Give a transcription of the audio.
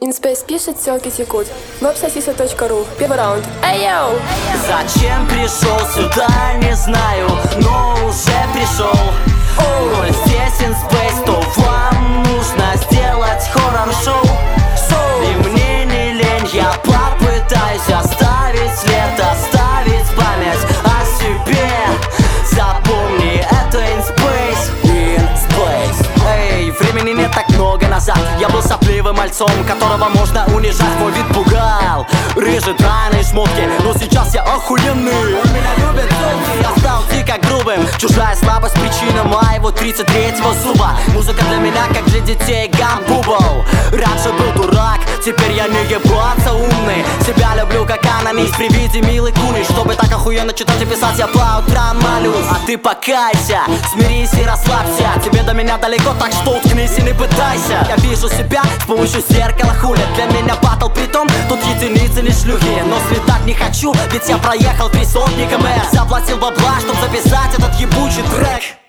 Инспейс пишет, ссылки текут. Веб-сосиса.ру. Первый раунд. Эй, йоу! Зачем пришел сюда, не знаю, но уже пришел. Коль здесь инспейс, то вам нужно сделать хоррор-шоу. И мне не лень, я попытаюсь оставить след, оставить память о себе. Запомни, это инспейс, инспейс. Эй, времени нет так много назад. Я был сопливым мальцом, которого можно унижать. Мой вид пугал, рыжий тройные шмотки. Но сейчас я охуенный, меня любят тёлки. Я стал дико грубым, чужая слабость причина моего 33-го зуба. Музыка для меня, как для детей гамбубл. Раньше был дурак, теперь я не ебаться умный. Себя люблю как анонист при виде милой куни. Чтобы так охуенно читать и писать, я по утрам молюсь. А ты покайся, смирись и расслабься. Тебе до меня далеко, так что уткнись и не пытайся. Я вижу себя с помощью зеркала, хули. Для меня батл, притом тут единицы не шлюхи. Но слетать не хочу, ведь я проехал 3 сотни км. Заплатил бабла, чтоб записать этот ебучий трек.